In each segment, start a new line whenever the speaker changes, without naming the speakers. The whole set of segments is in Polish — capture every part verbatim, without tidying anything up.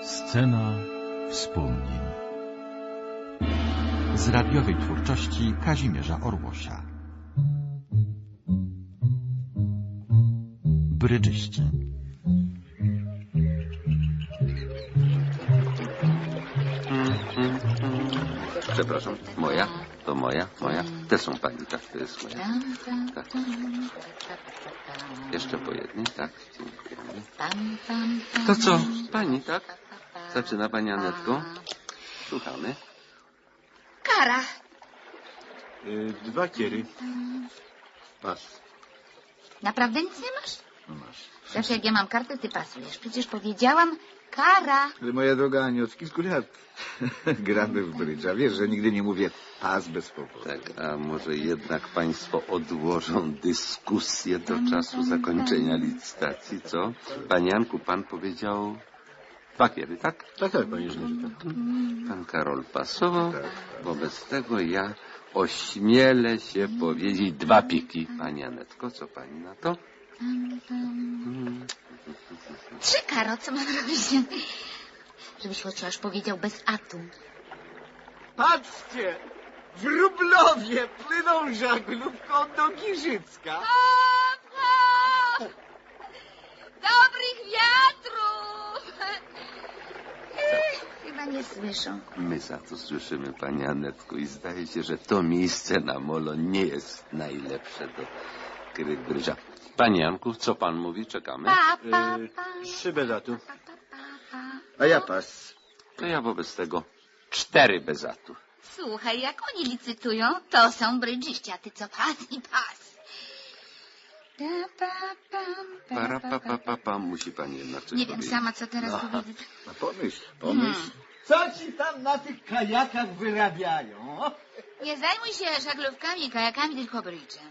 Scena wspomnień z radiowej twórczości Kazimierza Orłosia. Brydżyści.
Przepraszam, moja? To moja? Moja? Te są pani, tak, to jest moja. Tak. Jeszcze po jednej, tak? Dziękujemy. To co, pani, tak? Zaczyna pani Anetko? Słuchamy.
Kara.
Y, dwa kiery. Pas.
Naprawdę nic nie masz?
No masz.
Zawsze jak ja mam kartę, ty pasujesz. Przecież powiedziałam kara.
Ale moja droga Aniu, od kilku lat gramy w brydża. Wiesz, że nigdy nie mówię pas bez powodu.
Tak, a może jednak państwo odłożą dyskusję do czasu zakończenia licytacji, co? Panie Janku, pan powiedział dwa kiery, tak?
Tak, tak, panie inżynierze. Tak.
Pan Karol pasował.
Tak.
Wobec tego ja ośmielę się powiedzieć dwa piki. Pani Anetko, co pani na to?
Trzy karo, co mam robić? Żebyś chociaż powiedział bez atu.
Patrzcie! W Rublowie płyną żaglówką do Giżycka.
Hop, hop! Dobrych wiatrów! Chyba nie słyszą.
My za to słyszymy, pani Anetko, i zdaje się, że to miejsce na molo nie jest najlepsze do gry brydża. Panie Janku, co pan mówi? Czekamy.
Pa, pa, pa.
Trzy bez atu.
Pa, pa, pa, pa.
A ja pas.
To ja wobec tego cztery bez atu.
Słuchaj, jak oni licytują, to są brydżyści, a ty co pas i pas. Pa, pa, pam, pa,
Para,
pa,
pa,
pa,
pa, pa, pa. Musi pani jednak coś
Nie wiem
powiedzieć.
sama, co teraz
No.
powiedzieć.
A pomyśl, pomyśl.
Hmm.
Co ci tam na tych kajakach wyrabiają?
Nie zajmuj się żaglówkami, kajakami, tylko brydżem.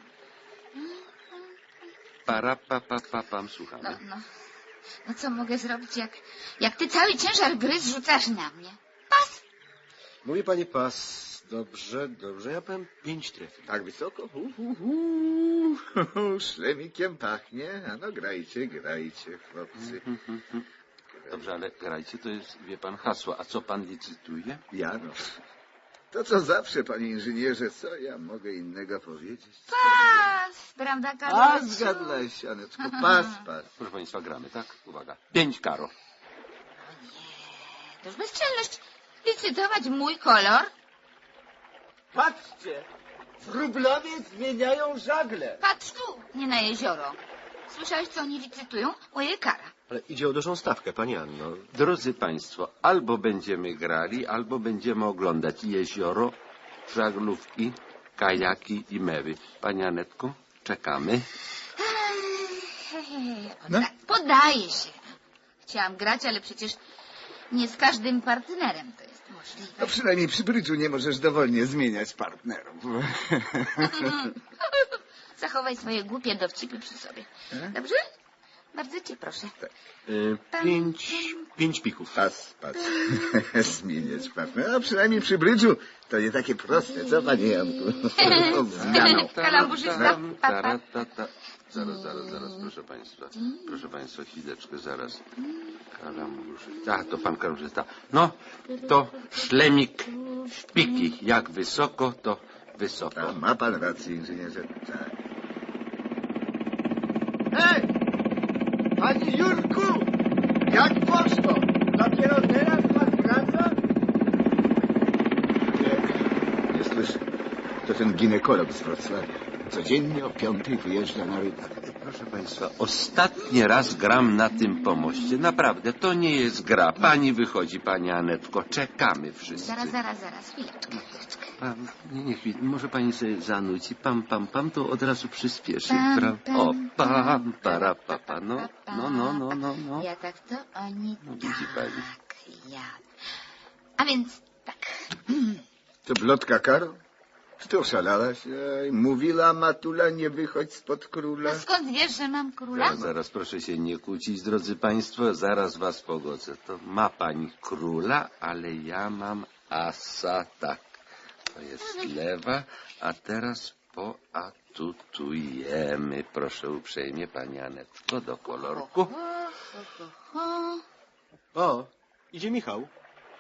Para, pa, pa, pa, pam,
No,
słuchamy.
no. No co mogę zrobić, jak, jak ty cały ciężar gry zrzucasz na mnie? Pas!
Mówi pani pas. Dobrze, dobrze. Ja powiem pięć trefli. Tak wysoko? Hu, hu, hu. Szlemikiem pachnie. A no grajcie, grajcie, chłopcy.
Dobrze, ale grajcie, to jest, wie pan, hasło. A co pan licytuje?
Ja no. To co zawsze, panie inżynierze, co ja mogę innego powiedzieć?
Pas! Prawda,
A,
Karol?
zgadłaś, Aneczko. Pas, pas.
Proszę państwa, gramy, tak? Uwaga. Pięć karo.
To już bezczelność. Licytować mój kolor?
Patrzcie! W Rublowie zmieniają żagle.
Patrz tu, nie na jezioro. Słyszałeś, co oni licytują? Ojej, kara.
Ale idzie o dużą stawkę, pani Anno.
Drodzy państwo, albo będziemy grali, albo będziemy oglądać jezioro, żaglówki, kajaki i mewy. Pani Anetko, czekamy.
Podda Poddaję się. Chciałam grać, ale przecież nie z każdym partnerem to jest możliwe.
No przynajmniej przy brydżu nie możesz dowolnie zmieniać partnerów.
Zachowaj swoje głupie dowcipy przy sobie. Dobrze? Bardzo cię proszę.
Y, pięć, pięć pików. Pas, pas. Zmieniać partnera. No przynajmniej przy brydżu to nie takie proste, co panie Janku? Zmianą.
Kalamburzysta. Pa, pa.
Zaraz, zaraz, zaraz, proszę państwa. Proszę państwa, chwileczkę, zaraz. Kalamburzysta. A, to pan kalamburzysta. No, to szlemik w piki. Jak wysoko, to wysoko.
A, ma pan rację, inżynierze. Tak.
Hej! Panie Jurku! Jak poszło? Dopiero teraz pan wraca?
Nie, nie słyszę. To ten ginekolog z Wrocławia. Codziennie o piątej wyjeżdża na rynek.
Proszę państwa, ostatni raz gram na tym pomoście. Naprawdę, to nie jest gra. Pani wychodzi, pani Anetko. Czekamy wszyscy.
Zaraz, zaraz, zaraz. Chwileczkę, chwileczkę.
Pam, nie, nie, chwil, może pani sobie zanuci. Pam, pam, pam, to od razu przyspieszy.
Pam,
Pra...
pam,
O, pam,
pam,
para, pa, pa. No, no, no, no, no, no.
Ja tak, to oni
No, widzi
tak.
pani.
Ja. A więc tak.
To plotka, Karo? Czy ty oszalałaś? Ej, mówiła Matula, nie wychodź spod króla.
A skąd wiesz, że mam króla?
Zaraz, zaraz, proszę się nie kłócić, drodzy państwo. Zaraz was pogodzę. To ma pani króla, ale ja mam asa, tak. To jest lewa, a teraz poatutujemy. Proszę uprzejmie, pani Anetko, do kolorku.
O,
Idzie Michał.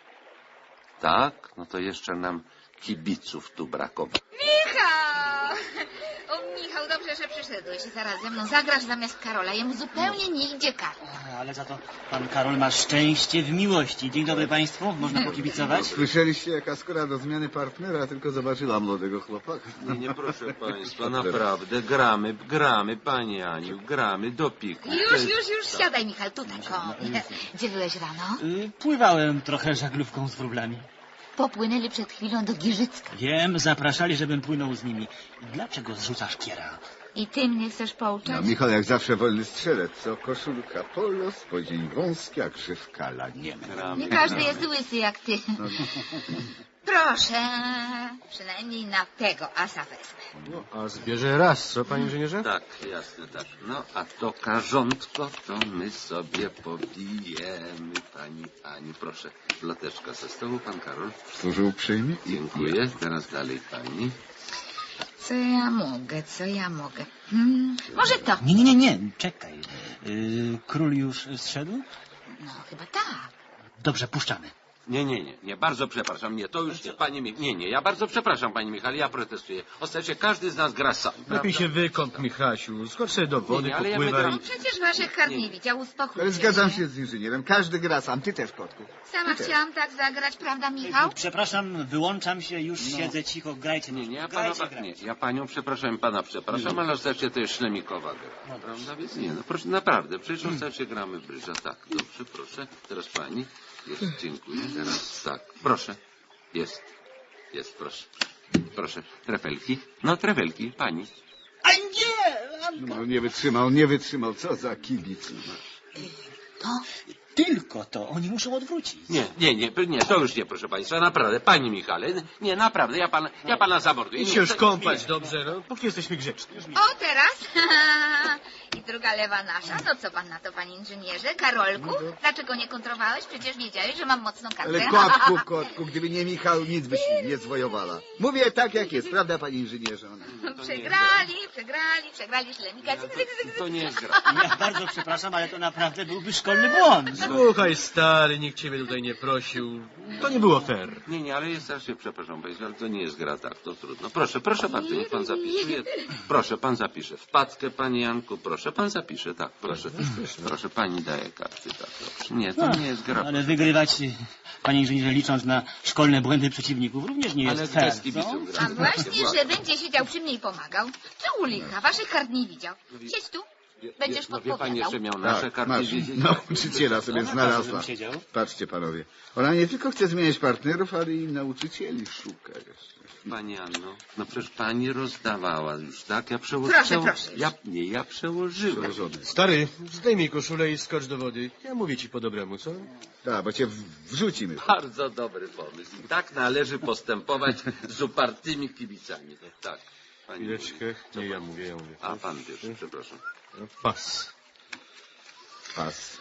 Tak, no to jeszcze nam kibiców tu brakowało.
Michał! O, Michał, dobrze, że przyszedłeś. Zaraz ze mną zagrasz zamiast Karola. Jemu zupełnie nie idzie Karol.
Ale za to pan Karol ma szczęście w miłości. Dzień dobry państwu, można pokibicować?
Słyszeliście, jaka skora do zmiany partnera, tylko zobaczyła młodego chłopaka.
Nie, nie, proszę państwa, naprawdę, gramy, gramy, panie Aniu, gramy do piku.
Już, już, już, siadaj, Michał, tutaj koło mnie. Gdzie byłeś rano?
Y, Pływałem trochę żaglówką z wróblami.
Popłynęli przed chwilą do Giżycka.
Wiem, zapraszali, żebym płynął z nimi. Dlaczego zrzucasz kiera?
I ty mnie chcesz pouczać?
No, Michał jak zawsze wolny strzelec, co? Koszulka polo, spodzień wąski, a grzywka laniemy.
Nie każdy jest łysy jak ty. Proszę, przynajmniej na tego asa wezmę.
No, a zbierze raz, co, panie inżynierze?
Tak, jasne, tak. No, a to karzątko, to my sobie pobijemy, pani Aniu. Proszę, ploteczka ze stołu, pan Karol.
Służył uprzejmie?
Dziękuję. Teraz dalej pani.
Co ja mogę, co ja mogę? Hmm, może to?
Nie, nie, nie, nie, czekaj. Y, król już zszedł?
No, chyba tak.
Dobrze, puszczamy.
Nie, nie, nie, nie, bardzo przepraszam, nie, to już nie, panie Mi... Nie, nie, ja bardzo przepraszam, panie Michał, ja protestuję. Ostatecznie każdy z nas gra sam,
Lepiej
prawda?
się wykąp, Michasiu. Skocz sobie do wody,
Nie, nie, ale ja
popływaj.
wygram.
Przecież waszych kart nie widział, uspokój
Ale
się.
zgadzam się z inżynierem, każdy gra sam, ty też, kotku.
Sama chciałam tak zagrać, prawda, Michał?
Przepraszam, wyłączam się, już siedzę cicho, grajcie.
Nie, nie, ja,
grajcie,
pana,
grajcie.
nie, ja panią przepraszam, pana przepraszam, ale ostatecznie to jest szlemikowa gra, prawda? Więc nie, no proszę, naprawdę, przecież ostatecznie gramy w brydża, tak, dobrze, proszę, teraz pani, jest, dziękuję, teraz tak, proszę, jest, jest, proszę, proszę, trefelki, no trefelki, pani.
A nie!
No, nie wytrzymał, nie wytrzymał, co za kibic.
To?
Tylko to, oni muszą odwrócić.
Nie, nie, nie, nie, to już nie, proszę państwa, naprawdę, pani Michale, nie, naprawdę, ja pana, ja pana zamorduję.
Idź
Nie,
się już
to-
kąpać,
nie.
dobrze, no, póki jesteśmy grzeczni.
O, teraz? I druga lewa nasza. No co pan na to, panie inżynierze? Karolku? Dlaczego nie kontrowałeś? Przecież wiedziałeś, że mam mocną kartę.
Ale kotku, kotku, gdyby nie Michał, nic byś nie zwojowała. Mówię tak, jak jest, prawda, panie inżynierze?
Przegrali, przegrali, przegrali szlemika. Cyk, cyk, cyk, cyk.
To nie jest gra.
Ja bardzo przepraszam, ale to naprawdę byłby szkolny błąd.
Słuchaj, stary, nikt ciebie tutaj nie prosił. To nie było fair.
Nie, nie, ale jest strasznie, przepraszam państwa, ale to nie jest gra, tak, to trudno. Proszę, proszę bardzo, niech pan zapisuje. Proszę, pan zapisze. Wpadkę, panie Janku, proszę, pan zapisze, tak, proszę. Proszę, pani daje karty, tak, dobrze. Nie, to nie jest gra.
Ale wygrywać, panie inżynierze, licząc na szkolne błędy przeciwników, również nie jest
Ale
fair,
bez kibiców
co?
gra.
A właśnie, że będzie siedział przy mnie i pomagał. Co u licha? Waszych kart nie widział. Siedź tu. Będziesz
No wie pani,
podpowiadał.
jeszcze miał nasze
Tak,
karty
masz
wiedzieć.
nauczyciela sobie
No,
znalazła.
żebym siedział.
Patrzcie, panowie, ona nie tylko chce zmieniać partnerów, ale i nauczycieli szuka jeszcze.
Pani Anno, no przecież pani rozdawała już, tak? Ja przełożyłem.
Proszę, proszę.
Ja, nie, ja przełożyłem.
Przełożony.
Stary, zdejmij koszulę i skocz do wody. Ja mówię ci po dobremu, co?
Tak, bo cię w- wrzucimy.
Bardzo dobry pomysł. I tak należy postępować z upartymi kibicami. No, tak. Pani
Chwileczkę.
mówi.
Nie, ja mówię, ja mówię.
A, pan pierwszy, przepraszam.
No, pas.
Pas.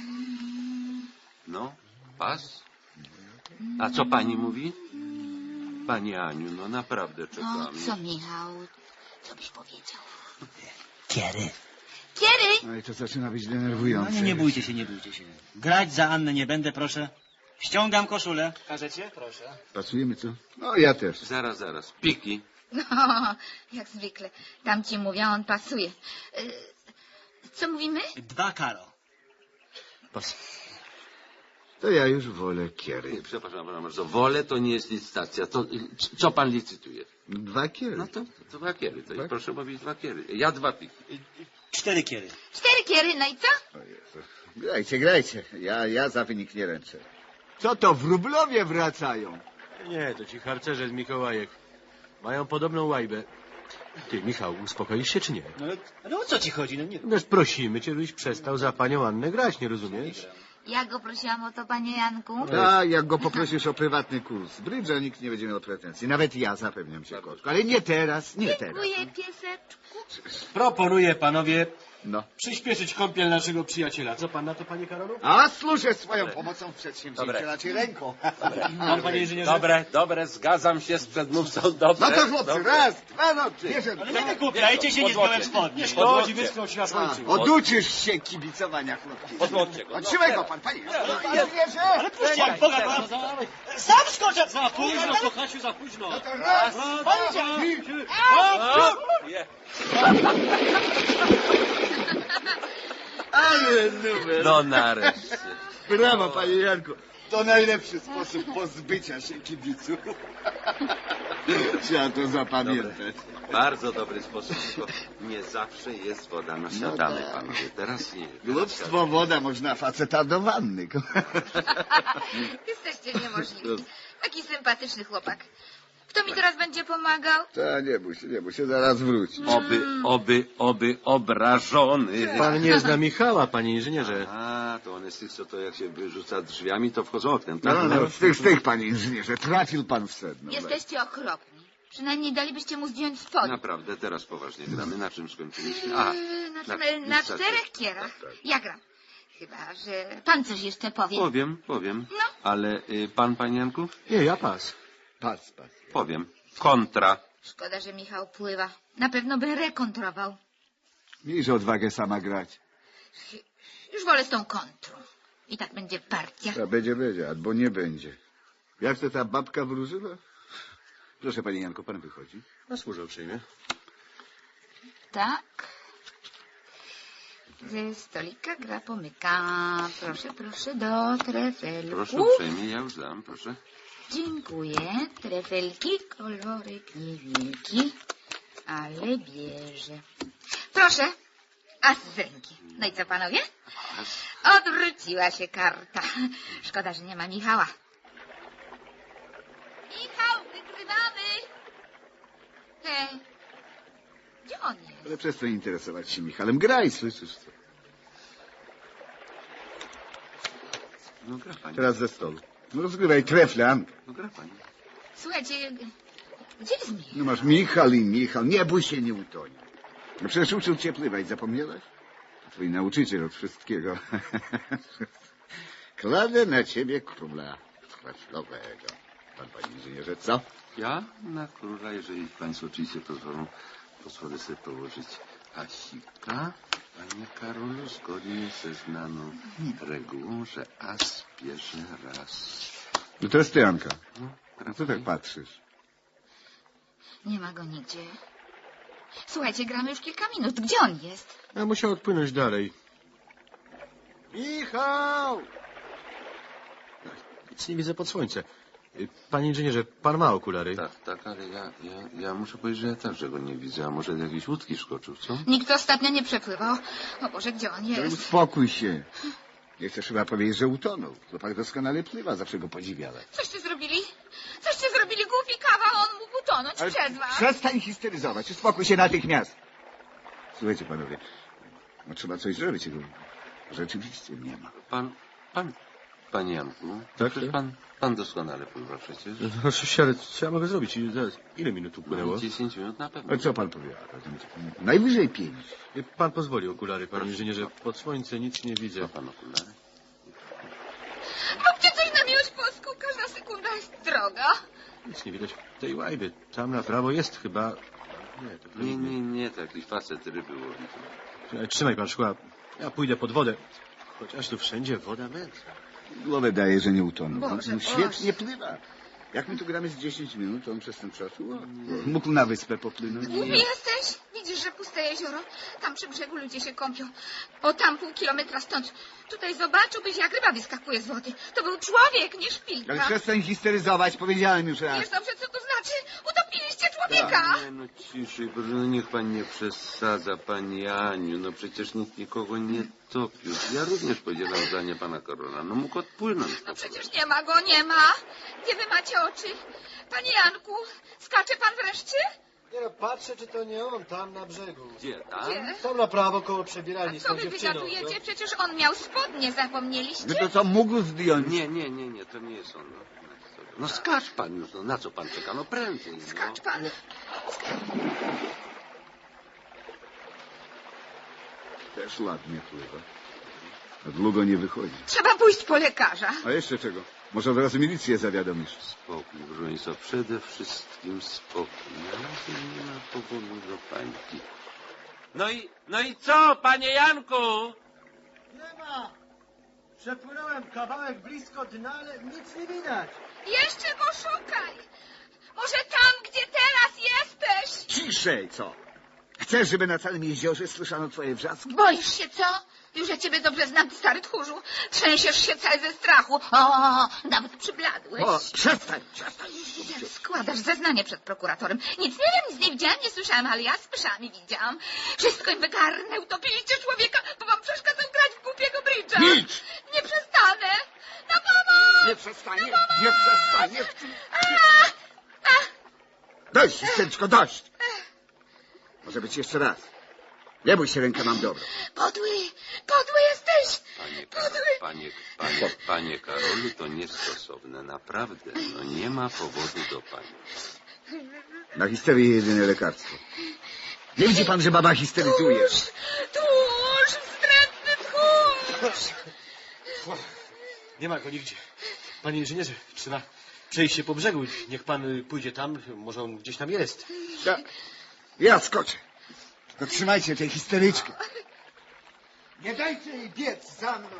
No, pas? A co pani mówi? Pani Aniu, no naprawdę
O,
czekam.
co Michał? Co byś powiedział?
Kiery.
Kiery!
No i to zaczyna być
No
denerwujące.
nie, nie bójcie się, nie bójcie się. Grać za Annę nie będę, proszę. Ściągam koszulę. Każecie? Proszę.
Pasujemy, co? No, ja też.
Zaraz, zaraz. Piki.
No, jak zwykle. Tam ci mówię, on pasuje. Y, Co mówimy?
Dwa karo.
Pas.
To ja już wolę kiery.
Nie, przepraszam, pana bardzo. Wolę to nie jest licytacja. To, c- co pan licytuje?
Dwa kiery.
No to, to dwa kiery. To
Tak?
proszę mówić dwa kiery. Ja dwa piki.
Cztery kiery.
Cztery kiery, no i co?
O Jezu. Grajcie, grajcie. Ja, ja za wynik nie ręczę. Co to, wróblowie wracają?
Nie, to ci harcerze z Mikołajek. Mają podobną łajbę. Ty, Michał, uspokoisz się czy nie?
No, ale, ale o co ci chodzi? No nie...
No, prosimy cię, żebyś przestał za panią Annę grać, nie rozumiesz?
Ja go prosiłam o to, panie Janku.
Tak, jak go poprosisz o prywatny kurs. Brydża nikt nie będzie miał pretensji. Nawet ja, zapewniam cię, kotku. Ale nie teraz, nie teraz.
Dziękuję, pieseczku.
Proponuję, panowie,
No.
Przyspieszyć kąpiel naszego przyjaciela. Co pan na to, panie Karolu?
A służę swoją pomocą w przedsięwzięciu,
Dobre.
raczej ręką.
Pan, panie inżynierze?
Dobre, dobre, zgadzam się z przedmówcą, dobre.
No to chłopcy,
dobre.
raz, dwa, no, bierze.
Ale nie wygłupiajcie się, nie zdołem spodnie.
Nie szkodzi, wyschnął się na
A,
słońcu.
oduczysz się kibicowania, chłopcy.
Podłodźcie go.
Otrzymaj go pan, panie.
Ale puśćcie, jak Boga pana... Sam skoczę! Za
Późno, Kochasiu, za późno.
No to raz,
Je.
ale numer.
No nareszcie.
Brawo, panie Janku. To najlepszy sposób pozbycia się kibiców. Trzeba to zapamiętać.
Bardzo dobry sposób, tylko nie zawsze jest woda na śniadanie,
tak.
panowie. Teraz nie.
Głupstwo woda, można faceta do wanny.
Jesteście niemożliwi. Taki sympatyczny chłopak. Kto mi teraz będzie pomagał?
Ta, nie bój się, nie bój się, zaraz wróci.
Oby, oby, oby obrażony.
Pan nie zna Michała, panie inżynierze.
A, to on jest z tych, co to jak się wyrzuca drzwiami, to wchodzą oknem, tak?
No, no, z tych, z tych, panie inżynierze, trafił pan w sedno.
Jesteście okropni. Przynajmniej dalibyście mu zdjąć spodnie.
Naprawdę, teraz poważnie gramy. Na czym skończyliśmy? A,
Yy, Na,
na-
na, na czterech kierach.
Tak, tak.
Ja gram. Chyba, że pan coś jeszcze powie.
Powiem, powiem.
No.
Ale y, pan, panie Janku?
Nie, ja pas.
Pas, pas.
Powiem. Kontra.
Szkoda, że Michał pływa. Na pewno by rekontrował.
Miejże odwagę sama grać.
Już wolę z tą kontrą. I tak będzie partia.
A będzie, będzie, albo nie będzie. Jak to ta babka wróżyła? Proszę, panie Janku, pan wychodzi.
Na służę uprzejmie.
Tak. Ze stolika gra pomyka. Proszę, proszę, do trefelków.
Proszę uprzejmie, ja już dam, proszę.
Dziękuję. Trefelki, kolorek niewielki, ale bierze. Proszę. As z ręki. No i co, panowie? Odwróciła się karta. Szkoda, że nie ma Michała. Michał, wygrywamy! Hej, gdzie on jest?
Ale przestań interesować się Michalem. Graj, słyszysz co?
No gra pani.
Teraz ze stołu. No rozgrywaj trefle, Anka.
No gra pani.
Słuchajcie, gdzie jest Michał?
No masz Michał i Michał. Nie bój się, nie utonie. No przecież uczył cię pływać, zapomniałeś? Twój nauczyciel od wszystkiego. Kladę na ciebie króla treflowego. Pan, panie inżynierze, co?
Ja na króla, jeżeli państwo oczywiście pozwolą, pozwolę sobie położyć asika. Panie Karolu, zgodnie ze znaną regułą, że as bierze raz.
No to jest ty, Anka.
No, gra
Co
pani.
tak patrzysz?
Nie ma go nigdzie. Słuchajcie, gramy już kilka minut. Gdzie on jest?
Ja musiał odpłynąć dalej.
Michał!
Nic nie widzę pod słońce. Y, Panie inżynierze, pan ma okulary.
Tak, tak, ale ja, ja, ja muszę powiedzieć, że ja także go nie widzę. A może do jakiejś łódki skoczył, co?
Nikt ostatnio nie przepływał. O Boże, gdzie on jest?
Uspokój się. Nie chcesz chyba powiedzieć, że utonął. Chłopak doskonale pływa, zawsze go podziwiałem.
Coście zrobili? Coście zrobili? Głupi kawał, on mógł utonąć
Ale
przez was.
przestań histeryzować, uspokój się natychmiast. Słuchajcie, panowie, no trzeba coś zrobić, jego rzeczywiście nie ma.
Pan, pan, panie Janku,
Tak,
przecież
tak.
pan, pan doskonale pływa przecież.
No oczywiście, ale co ja mogę zrobić? I zaraz, ile minut upłynęło?
Dziesięć minut na pewno.
Ale co pan powie? Najwyżej pięć.
Y, Pan pozwoli okulary, panie inżynierze. Pod słońce nic nie widzę.
Ma pan okulary?
Róbcie coś na miłość boską. Każda sekunda jest droga.
Nic nie widać tej łajby. Tam na prawo jest chyba... Nie, to
Nie, nie, nie, to jakiś facet ryby łowi.
nie. Trzymaj pan szkła. Ja pójdę pod wodę. Chociaż tu wszędzie woda mętna.
Głowę daje, że nie utonął.
Boże,
On świetnie
Boże.
pływa. Jak my tu gramy z dziesięć minut, to on przez ten czas o, mógł na wyspę popłynąć.
Głupi jesteś? Widzisz, że puste jezioro? Tam przy brzegu ludzie się kąpią. O tam pół kilometra stąd. Tutaj zobaczyłbyś, jak ryba wyskakuje z wody. To był człowiek, nie szpilka.
Ale przestań histeryzować, powiedziałem już raz.
Wiesz dobrze, co to znaczy? Utopiliście człowieka!
Nie, no ciszej, proszę, no niech pan nie przesadza, pani Aniu. No przecież nikt nikogo nie topił. Ja również podzielam zdanie pana Karola. No mógł odpłynąć.
No przecież nie ma go, nie ma. Gdzie wy macie oczy? Panie Janku, skacze pan wreszcie?
Nie no, patrzę, czy to nie on tam na brzegu.
Gdzie tam?
Gdzie?
Tam na prawo koło
A
przebieralni z
co
tą
wy
dziewczyną.
wygadujecie? Przecież on miał spodnie, zapomnieliście?
No to co, mógł zdjąć?
Nie, nie, nie, nie, to nie jest on. No, no skacz pan już, no na co pan czeka? No prędzej. No.
Skacz pan.
To Też ładnie pływa. A długo nie wychodzi.
Trzeba pójść po lekarza.
A jeszcze czego? Może od razu milicję zawiadomisz.
Spokój, proszę państwa, przede wszystkim spokój. Na razie nie ma powodu do pańki. No i, no i co, panie Janku?
Nie ma! Przepłynąłem kawałek blisko dna, ale nic nie widać.
Jeszcze go szukaj. Może tam, gdzie teraz jesteś.
Ciszej, co? Chcesz, żeby na całym jeziorze słyszano twoje wrzaski?
Boisz się, co? Już ja ciebie dobrze znam, ty stary tchórzu. Trzęsiesz się cały ze strachu. O, nawet przybladłeś.
O, przestań, przestań.
Składasz zeznanie przed prokuratorem. Nic nie wiem, nic nie widziałam, nie słyszałam, ale ja z myszami widziałam. Wszystko im wygarnę, utopiliście człowieka, bo wam przeszkadzał grać w głupiego brydża.
Milcz!
Nie przestanę. Na pomoc!
Nie przestanie, nie przestanie.
A, a,
Dość, histeryczko, dość. Może być jeszcze raz. Nie bój się, rękę mam dobrą.
podły, podły jesteś.
Panie,
Podły.
panie, panie, panie Karolu, to niestosowne, naprawdę. No nie ma powodu do pani.
Na histerię jedyne lekarstwo. Nie widzi pan, że baba histeryzuje?
Tchórz, tchórz, wstrętny tchórz.
Nie ma go nigdzie. Panie inżynierze, trzeba przejść się po brzegu. Niech pan y, pójdzie tam, może on gdzieś tam jest.
Ja, ja skoczę. Tylko trzymajcie tej histeryczkę.
Nie dajcie jej biec za mną.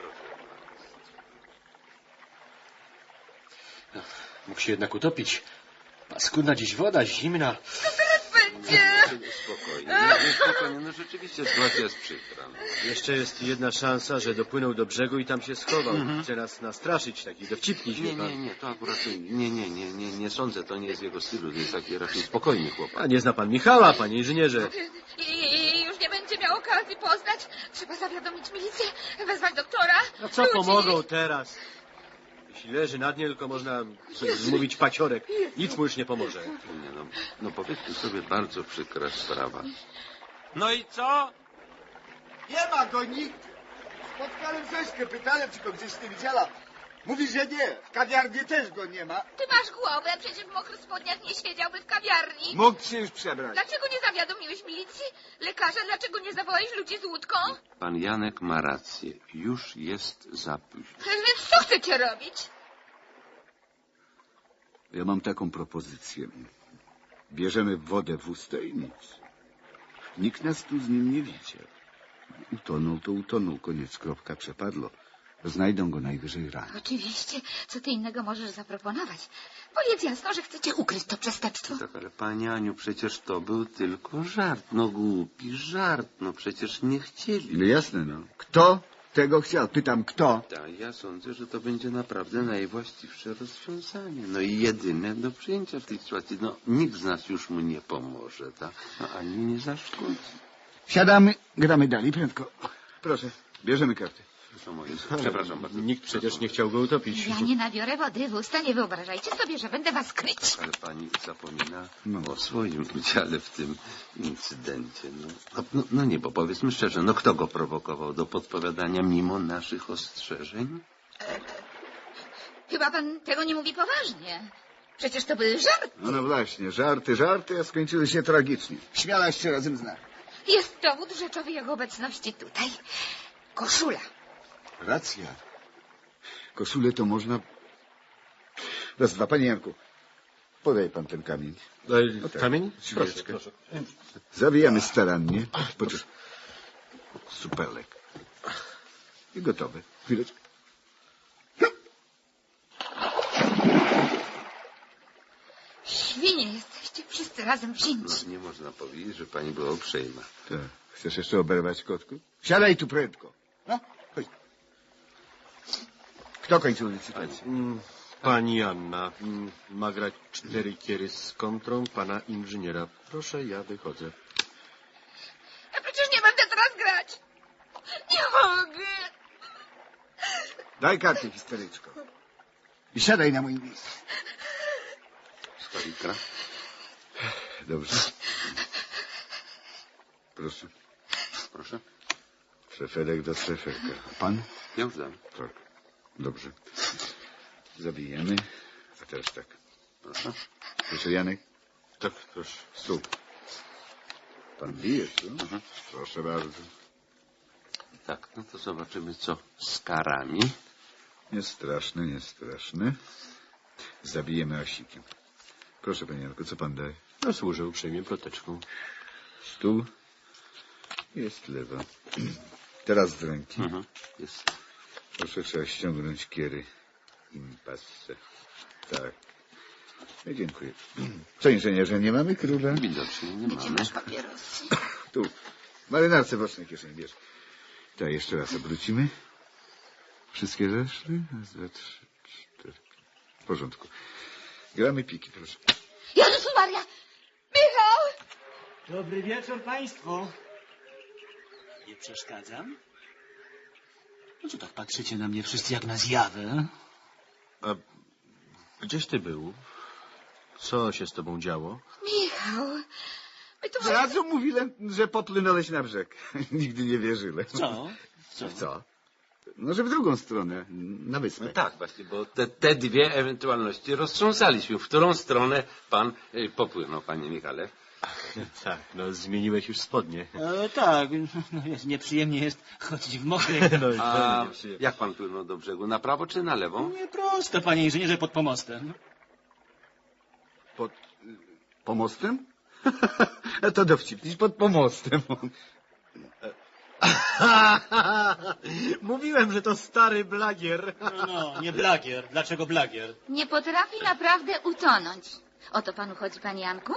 Mógł się jednak utopić. Paskudna dziś woda, zimna.
Będzie.
Spokojnie, no, spokojnie, no rzeczywiście sytuacja jest przykra. No.
Jeszcze jest jedna szansa, że dopłynął do brzegu i tam się schował. Chce nas nastraszyć, taki dowcipnik.
Nie,
wie pan.
nie, nie, to akurat nie, nie, nie, nie, nie sądzę, to nie jest jego stylu, to jest taki raczej spokojny chłopak.
A nie zna pan Michała, panie inżynierze.
I już nie będzie miał okazji poznać. Trzeba zawiadomić milicję, wezwać doktora.
No co
ludzi.
pomogą teraz? Jeśli leży na dnie, tylko można mówić paciorek. Nic mu już nie pomoże.
Nie, no, no powiedzmy sobie, bardzo przykra sprawa. No i co?
Nie ma go nikt. Spotkałem Zośkę, pytałem, czy go gdzieś nie widziała. Mówi, że nie. W kawiarni też go nie ma.
Ty masz głowę, przecież w mokrych spodniach nie siedziałby w kawiarni.
Mógł się już przebrać.
Dlaczego nie zawiadomiłeś milicji? Lekarza, dlaczego nie zawołałeś ludzi z łódką?
Pan Janek ma rację, już jest za późno.
Więc co chcecie robić?
Ja mam taką propozycję. Bierzemy wodę w usta i nic. Nikt nas tu z nim nie widział. Utonął to utonął, koniec, kropka, przepadło. Znajdą go najwyżej rano.
Oczywiście, co ty innego możesz zaproponować? Powiedz jasno, że chcecie ukryć to przestępstwo.
Tak, ale pani Aniu, przecież to był tylko żart, no głupi żart, no przecież nie chcieli.
No jasne, no. Kto tego chciał? Pytam, kto?
Tak, ja sądzę, że to będzie naprawdę najwłaściwsze rozwiązanie. No i jedyne do przyjęcia w tej sytuacji. No nikt z nas już mu nie pomoże, tak? No, ani nie zaszkodzi.
Siadamy, gramy dalej, prędko. Proszę, bierzemy karty.
To moje, przepraszam bardzo.
Nikt przecież nie chciał go utopić.
Ja nie nabiorę wody w usta, nie wyobrażajcie sobie, że będę was kryć.
Ale pani zapomina
No.
o swoim udziale w tym incydencie. No, no, no, no nie, bo powiedzmy szczerze, no kto go prowokował do podpowiadania mimo naszych ostrzeżeń?
Chyba pan tego nie mówi poważnie. Przecież to były żarty.
No, no właśnie, żarty, żarty, a skończyły się tragicznie. Śmialaś się razem z nami.
Jest dowód rzeczowy jego obecności tutaj. Koszula.
Racja. Koszulę to można... Raz, dwa, panie Janku, podaj pan ten kamień.
E,
No tak,
Kamień?
chwileczkę. Zawijamy starannie. Poczekaj. Superlek. I gotowe. Chwileczkę.
Świnie jesteście wszyscy razem
No,
wzięci.
nie można powiedzieć, że pani była uprzejma.
Tak. Chcesz jeszcze oberwać, kotku? Siadaj tu prędko. No, chodź. Kto kończył licytację?
Mm, Pani Anna mm, ma grać cztery kiery z kontrą pana inżyniera. Proszę, ja wychodzę.
Ja przecież nie będę teraz grać. Nie mogę.
Daj kartę, histeryczko. I siadaj na moim miejscu.
Stolika.
Dobrze. Proszę.
Proszę.
Szeferek do szeferka. A pan?
Ja już dam.
Tak. Dobrze. Zabijemy. A teraz tak.
Proszę.
Proszę, Janek.
Tak, proszę.
Stół. Pan bije, co?
Mhm.
Proszę bardzo.
Tak, no to zobaczymy, co z karami.
Nie straszne, nie straszne. Zabijemy osikiem. Proszę, panie Janku, co pan daje?
No służę uprzejmie ploteczką.
Stół. Jest lewa. Teraz z ręki.
Mhm. Jest.
Proszę, trzeba ściągnąć kiery. Impasse. Tak. No, dziękuję. Co, inżynierze, nie mamy króla?
Widocznie nie
Gdzie
mamy.
masz papierosy?
Tu. W marynarce w bocznej kieszeni, bierz. Tak, jeszcze raz obrócimy. Wszystkie zeszły? Raz, dwa, trzy, cztery. W porządku. Gramy piki, proszę.
Jezus Maria! Michał!
Dobry wieczór państwu. Nie przeszkadzam? No co tak patrzycie na mnie wszyscy jak na zjawę?
A gdzieś ty był? Co się z tobą działo?
Michał! My tu...
Zrazu mówiłem, że popłynąłeś na brzeg. Nigdy nie wierzyłem.
Co? Co?
W co? No, że w drugą stronę, na wyspę.
No tak, właśnie, bo te, te dwie ewentualności roztrząsaliśmy. W którą stronę pan y, popłynął, panie Michale?
Tak, no zmieniłeś już spodnie.
E, tak, no jest, nieprzyjemnie jest chodzić w mokrej.
No,
A jak pan płynął do brzegu? Na prawo czy na lewo?
Nie prosto, panie inżynierze, pod pomostem.
Pod pomostem? To dowcipnisz pod pomostem.
Mówiłem, że to stary blagier.
No, no, nie blagier. Dlaczego blagier?
Nie potrafi naprawdę utonąć. O to panu chodzi, panie Janku?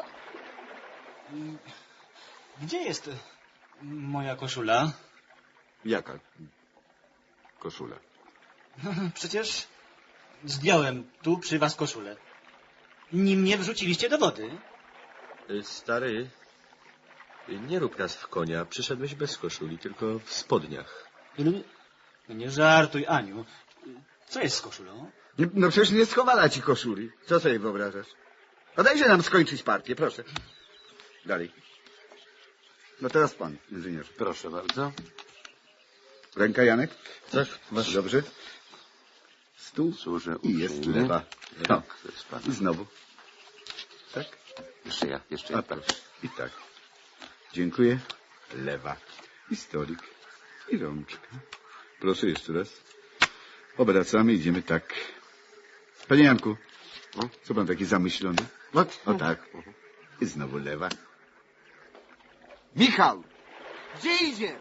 Gdzie jest moja koszula?
Jaka koszula?
Przecież zdjąłem tu przy was koszulę. Nim mnie wrzuciliście do wody.
Stary, nie rób nas w konia. Przyszedłeś bez koszuli, tylko w spodniach.
No, no nie żartuj, Aniu. Co jest z koszulą?
Nie, no przecież nie schowała ci koszuli. Co sobie wyobrażasz? A dajże nam skończyć partię, proszę. Dalej. No teraz pan, inżynier.
Proszę bardzo.
Ręka, Janek?
Tak, masz.
Dobrze. Stół.
Służę
I jest
uprzejmie.
lewa.
Tak,
Tak.
to jest pan.
I znowu. Tak?
Jeszcze ja, jeszcze
A
ja.
proszę. I tak. Dziękuję. Lewa. I stolik. I rączka. Proszę jeszcze raz. Obracamy, idziemy tak. Panie Janku,
No?
co pan taki zamyślony?
No,
O tak. I znowu lewa.
Michał! Gdzie idziesz?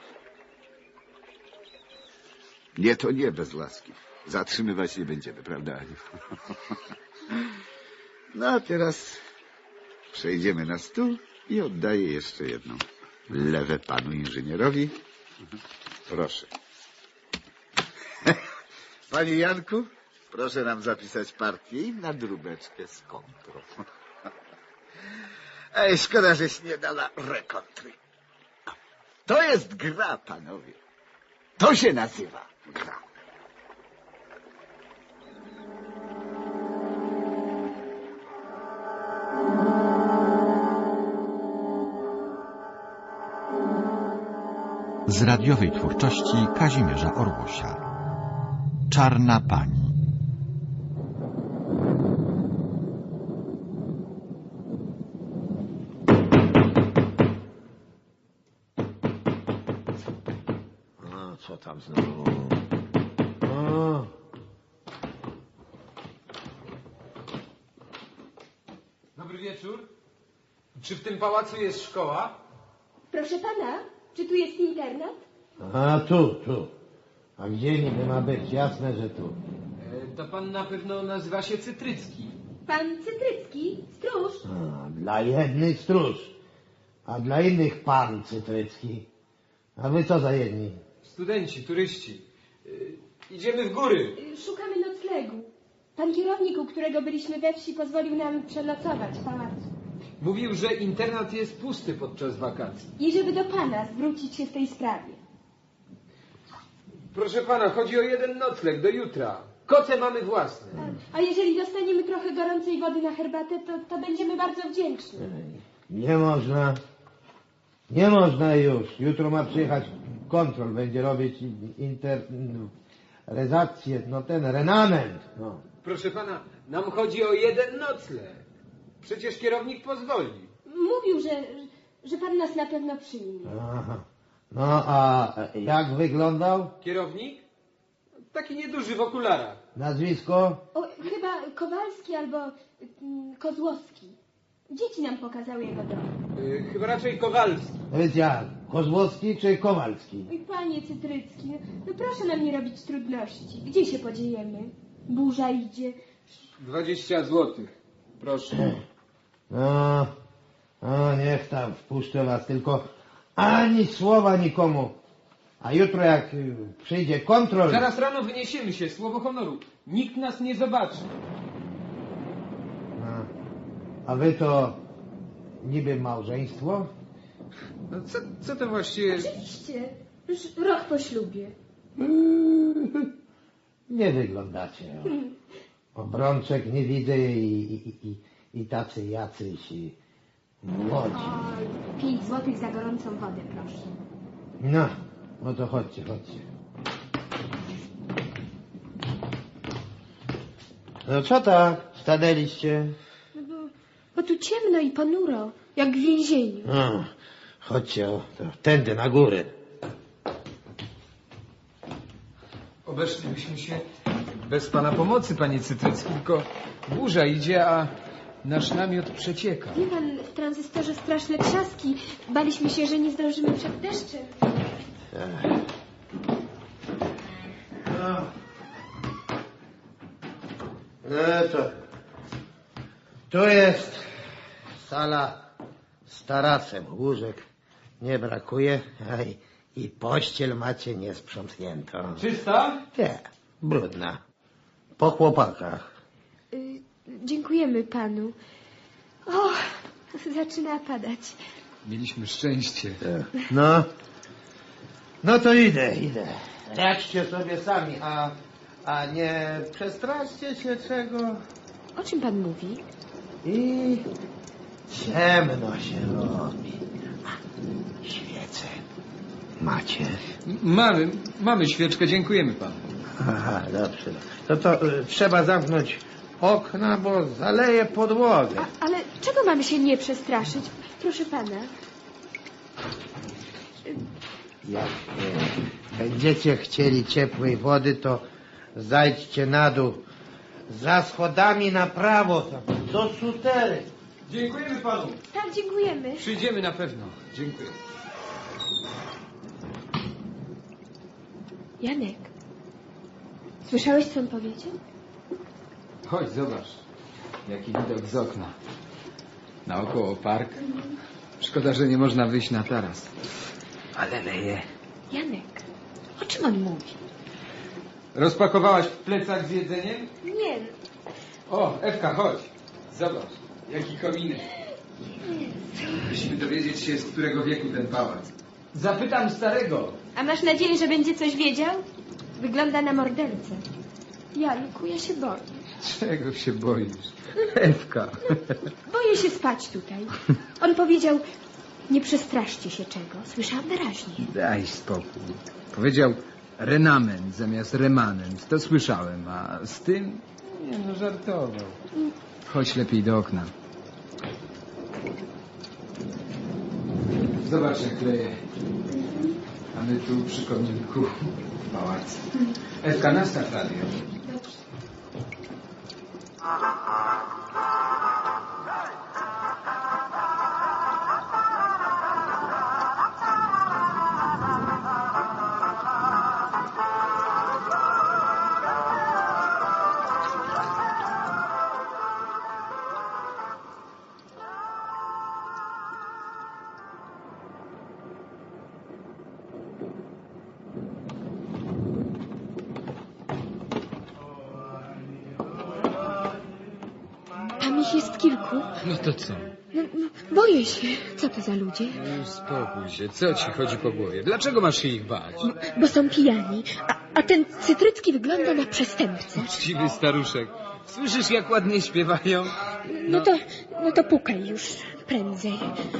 Nie, to nie bez laski. Zatrzymywać nie będziemy, prawda, Aniu? No a teraz przejdziemy na stół i oddaję jeszcze jedną. Lewe panu inżynierowi. Proszę. Panie Janku, proszę nam zapisać partię i na drubeczkę z kontrą. Ej, szkoda, żeś nie dała rekontry. To jest gra, panowie. To się nazywa gra.
Z radiowej twórczości Kazimierza Orłosia. Czarna Pani.
No, co tam znowu? O.
Dobry wieczór. Czy w tym pałacu jest szkoła?
Proszę pana, czy tu jest internat?
A tu, tu. A gdzie niby ma być? Jasne, że tu.
E, to pan na pewno nazywa się Cytrycki.
Pan Cytrycki, stróż.
A, dla jednych stróż, a dla innych pan Cytrycki. A wy co za jedni?
Studenci, turyści. E, idziemy w góry.
Y, Szukamy noclegu. Pan kierownik, u którego byliśmy we wsi, pozwolił nam przenocować w pałacu.
Mówił, że internat jest pusty podczas wakacji.
I żeby do pana zwrócić się w tej sprawie.
Proszę pana, chodzi o jeden nocleg do jutra. Koce mamy własne.
A, a jeżeli dostaniemy trochę gorącej wody na herbatę, to, to będziemy bardzo wdzięczni.
Nie można. Nie można już. Jutro ma przyjechać kontrol. Będzie robić interrezację, no ten renament. No.
Proszę pana, nam chodzi o jeden nocleg. Przecież kierownik pozwoli.
Mówił, że, że pan nas na pewno przyjmie.
Aha. No, a jak wyglądał?
Kierownik? Taki nieduży w okularach.
Nazwisko?
O, chyba Kowalski albo mm, Kozłowski. Dzieci nam pokazały jego dom.
Yy, chyba raczej Kowalski.
No więc jak? Kozłowski czy Kowalski?
Oj, panie Cytrycki, no, no proszę nam nie robić trudności. Gdzie się podziejemy? Burza idzie.
Dwadzieścia złotych. Proszę.
No, no niech tam, wpuszczę was, tylko ani słowa nikomu. A jutro jak y, przyjdzie kontrol...
Zaraz rano wyniesiemy się, słowo honoru. Nikt nas nie zobaczy.
No, a wy to niby małżeństwo?
No co, co to właściwie...
Oczywiście, już rok po ślubie.
Nie wyglądacie. Obrączek nie widzę i, i, i, i tacy jacyś i młodzi.
Oj, pięć złotych za gorącą wodę, proszę.
No, no to chodźcie, chodźcie. No co tak stanęliście?
No bo, bo tu ciemno i ponuro, jak w więzieniu.
No, chodźcie, o, to tędy na górę.
Obeszlibyśmy się bez pana pomocy, panie Cytrycki, tylko burza idzie, a nasz namiot przecieka.
Wie pan, w tranzystorze straszne trzaski. Baliśmy się, że nie zdążymy przed deszczem.
No. No to... Tu jest sala z tarasem. Łóżek nie brakuje, a i, i pościel macie niesprzątniętą.
Czysta?
Nie, brudna. Po chłopakach.
Y, dziękujemy panu. O, zaczyna padać.
Mieliśmy szczęście.
No, no to idę, idę. Radźcie sobie sami, a, a nie przestraszcie się czego.
O czym pan mówi?
I ciemno się robi. Świece macie?
Mamy, mamy świeczkę, dziękujemy panu.
Aha, dobrze. No to y, trzeba zamknąć okna, bo zaleje podłogę.
A, ale czego mamy się nie przestraszyć? Proszę pana.
Jak y, będziecie chcieli ciepłej wody, to zajdźcie na dół. Za schodami na prawo, tam, do sutery.
Dziękujemy panu.
Tak, dziękujemy.
Przyjdziemy na pewno. Dziękuję.
Janek, słyszałeś, co on powiedział?
Chodź, zobacz. Jaki widok z okna. Naokoło park. Szkoda, że nie można wyjść na taras. Ale leje.
Janek, o czym on mówi?
Rozpakowałaś w plecach z jedzeniem?
Nie,
O, Ewka, chodź. Zobacz, jaki kominek. Musimy dowiedzieć się, z którego wieku ten pałac. Zapytam starego.
a masz nadzieję, że będzie coś wiedział? Wygląda na mordercę. Janku, ja się boję.
Czego się boisz? Ewka.
Boję się spać tutaj. On powiedział, nie przestraszcie się czego. Słyszałam wyraźnie.
Daj spokój. Powiedział renament zamiast remanent. To słyszałem, a z tym... Nie no, żartował. Chodź lepiej do okna. Zobacz, jak leje. A my tu przy kominku w pałacu. Ewka, nastaw radio.
Tam ich jest kilku.
No to co?
No, no, boję się. Co to za ludzie?
Uspokój się. Co ci chodzi po głowie? Dlaczego masz się ich bać?
No, bo są pijani. A, a ten Cytrycki wygląda na przestępcę.
Uczciwy staruszek. Słyszysz, jak ładnie śpiewają?
No to, no to pukaj już prędzej.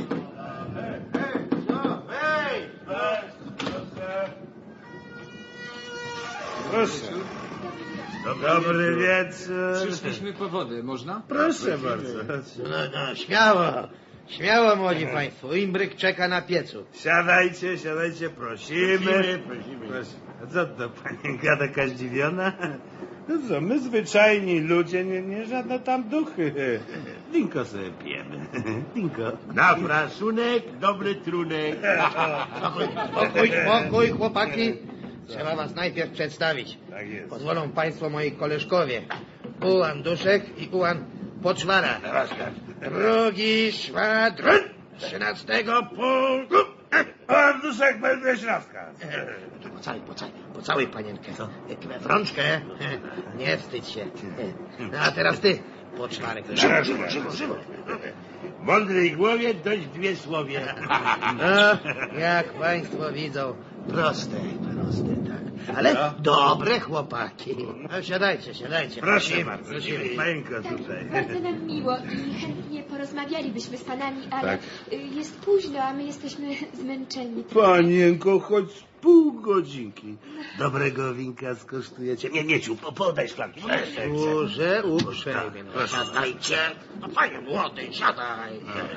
Proszę. No, dobry wieczór.
Przyszliśmy po wodę, można?
Proszę bardzo. No, no, śmiało. Śmiało, młodzi państwo, imbryk czeka na piecu.
Siadajcie, siadajcie, prosimy.
Prosimy, prosimy.
Prosimy. A co to, panienka taka zdziwiona? No co, my zwyczajni ludzie, nie, nie żadne tam duchy. Dinko sobie pijemy. Dinko.
Na frasunek, dobry trunek.
Spokój, spokój, spokój, chłopaki. Trzeba was najpierw przedstawić.
Tak jest.
Pozwolą państwo moi koleżkowie. Ułan Duszek i Ułan Poczwara. Drugi szwadron trzynastego pułku.
O, Duszek, będę środka.
Pocałuj, pocałuj, pocałuj panienkę. W rączkę. Nie wstydź się. No a teraz ty, Poczwarek. Żywo, żywo, żywo, żywo.
Mądrej głowie dość dwie słowie.
No, jak państwo widzą, proste, proste, tak. Ale dobre chłopaki. No, siadajcie, siadajcie.
Proszę
Prosimy,
bardzo,
prosimy.
panienko
Tak,
tutaj.
bardzo nam miło i chętnie porozmawialibyśmy z panami, ale
Tak.
y, jest późno, a my jesteśmy zmęczeni.
Panienko, choć z pół godzinki. Dobrego winka skosztujecie. Nie, Mieciu, po- podaj szklanki.
Urze, uprzejmie. No, siadajcie. No panie młody, siadaj.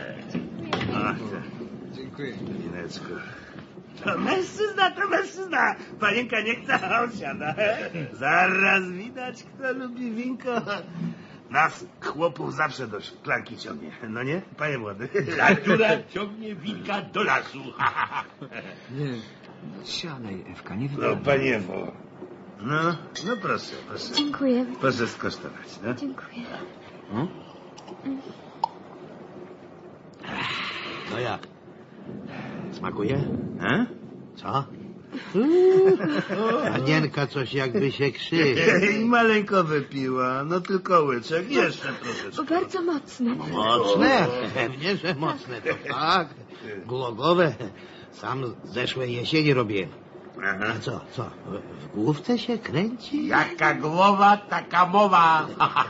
Dziękuję.
Wineczko. To mężczyzna, to mężczyzna. Panienka nie chce, a on siada. Zaraz widać, kto lubi winko. Nas, chłopów, zawsze do szklanki ciągnie. No nie, panie młody?
Natura ciągnie wilka do lasu.
Nie, siadaj, Ewka, nie
No,
wygląda.
panie Ewo. No, no proszę, proszę.
Dziękuję.
Proszę skosztować, no.
Dziękuję.
No jak? Smakuje?
E?
Co? Panienka coś jakby się krzywi.
I maleńko wypiła, no tylko łyczek, jeszcze
O,
troszeczkę.
bardzo mocne.
Mocne? Pewnie, że mocne, to tak. Glogowe. Sam zeszłej jesieni robiłem.
Aha.
A co, co? W, w główce się kręci?
Jaka głowa, taka mowa.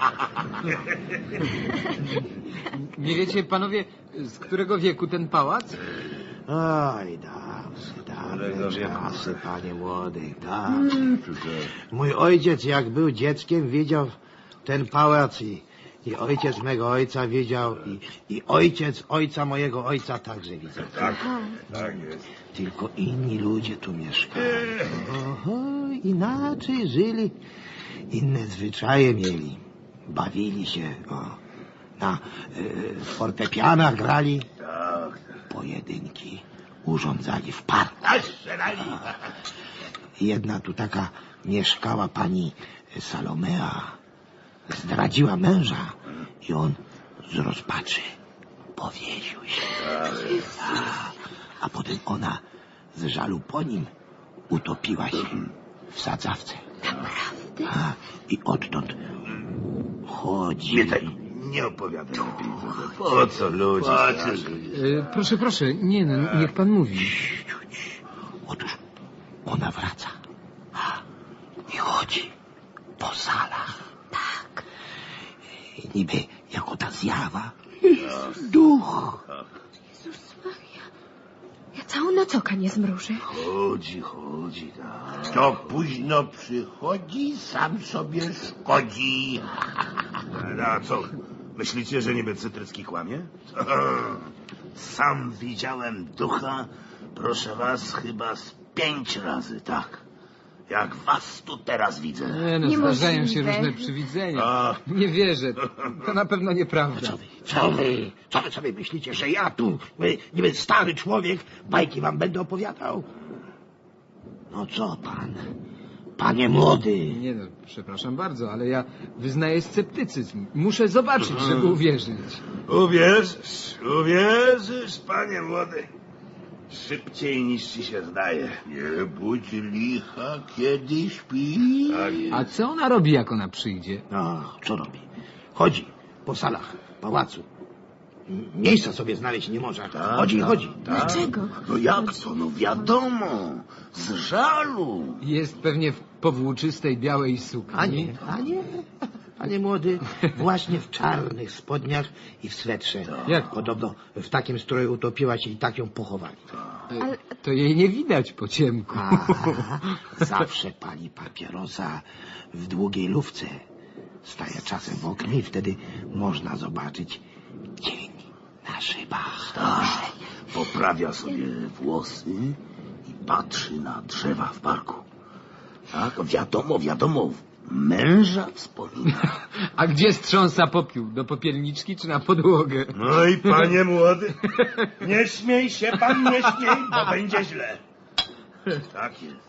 Nie wiecie, panowie, z którego wieku ten pałac?
Oj, dawne, dawne
Którego wieku?
czasy, panie młody, dawne. Mój ojciec, jak był dzieckiem, widział ten pałac i, i ojciec mego ojca widział i, i ojciec ojca mojego ojca także widział.
Tak, tak jest.
Tylko inni ludzie tu mieszkali. Oho, inaczej żyli, inne zwyczaje mieli. Bawili się, o, na y, fortepianach grali,
Tak,
pojedynki urządzali w parku.
A strzelali.
Jedna tu taka mieszkała pani Salomea. Zdradziła męża i on z rozpaczy powiesił się. A, a potem ona z żalu po nim utopiła się w sadzawce.
Naprawdę?
A, i odtąd chodzi.
Nie, tak, nie opowiadaj lepiej. Po co ludzie?
E, proszę, proszę, nie, no, niech pan mówi.
Otóż ona wraca a, i chodzi po salach. Tak. I niby jako ta zjawa. Duch.
Jezus Maria. Ja całą noc oka nie zmrużę.
Chodzi, chodzi, tak.
Kto późno przychodzi, sam sobie szkodzi.
A co, myślicie, że niby Cytrycki kłamie? Sam widziałem ducha, proszę was, chyba z pięć razy, tak. Jak was tu teraz widzę.
Nie, no,
Niemożliwe.
zdarzają się różne przywidzenia.
A.
Nie wierzę, to na pewno nieprawda.
Co wy, co wy, co wy sobie myślicie, że ja tu, my, niby stary człowiek, bajki wam będę opowiadał? No co pan, panie młody?
Nie no, przepraszam bardzo, ale ja wyznaję sceptycyzm. Muszę zobaczyć, żeby uwierzyć.
Uwierzysz, uwierzysz, panie młody. Szybciej niż ci się zdaje.
Nie budź licha, kiedy śpi.
Tak
A co ona robi, jak ona przyjdzie?
No, co robi? Chodzi po salach pałacu. M- Miejsca sobie znaleźć nie może. Chodzi i chodzi.
Dlaczego?
No jak to? No wiadomo. Z żalu.
Jest pewnie w powłóczystej białej sukni.
A nie, a nie, panie młody, właśnie w czarnych spodniach i w swetrze.
Jak?
Podobno w takim stroju utopiła się i tak ją pochowali.
Ale
To jej nie widać po ciemku.
A, zawsze pali papierosa w długiej lufce. Staje czasem w oknie i wtedy można zobaczyć cień
Na szybach. Tak. Poprawia sobie włosy i patrzy na drzewa w parku. Tak, wiadomo, wiadomo, męża wspomina.
A gdzie strząsa popiół? Do popielniczki czy na podłogę?
No i panie młody, nie śmiej się pan, nie śmiej, bo będzie źle. Tak jest.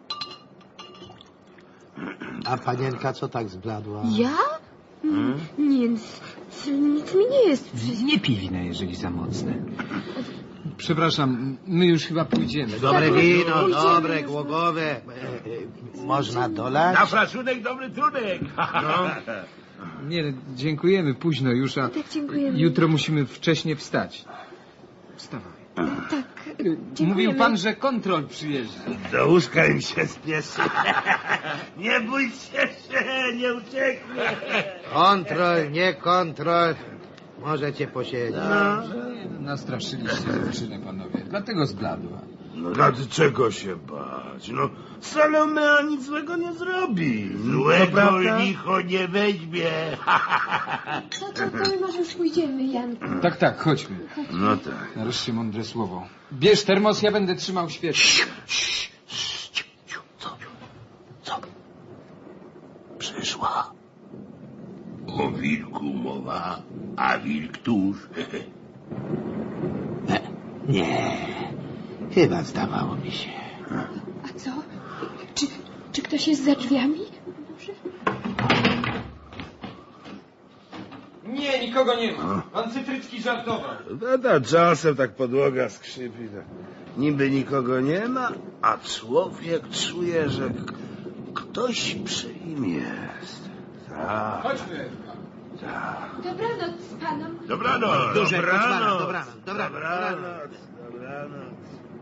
A panienka co tak zbladła?
Ja? Hmm? Nic, nic mi nie jest.
Nie pij wina, jeżeli za mocne. Przepraszam, my już chyba pójdziemy.
Dobre wino,
Pójdziemy
dobre,
już.
głogowe. E, e, Można dolać?
Na flaszunek dobry trunek. No.
Nie, dziękujemy, późno już, a
Tak, dziękujemy.
jutro musimy wcześnie wstać. Wstawaj.
Tak,
Mówił
dziękujemy.
pan, że kontrol przyjeżdża.
Do łóżka im się spieszy. Nie bójcie się, nie ucieknie.
Kontrol, nie kontrol. Możecie posiedzieć.
Nastraszyliście dziewczynę, panowie. Dlatego zbladła.
No rady czego się bać? No Salomea nic złego nie zrobi. Złego licho nie weźmie.
To, to, to my może już pójdziemy, Janku.
Tak, tak, chodźmy.
No tak.
Nareszcie mądre słowo. Bierz termos, ja będę trzymał świeczkę.
Co? Co? Przyszła. O wilku mowa, a wilk tuż.
Nie, chyba zdawało mi się.
A co? Czy, czy ktoś jest za drzwiami? Może?
Nie, nikogo nie ma. Pan Cytrycki żartował.
Prawda, czasem tak podłoga skrzypi. Tak. Niby nikogo nie ma, a człowiek czuje, że k- ktoś przy nim jest. Tak,
Chodźmy.
tak.
Dobranoc panom.
Dobranoc.
Duże,
Dobranoc.
dobranoc, dobranoc,
Dobranoc. Dobranoc.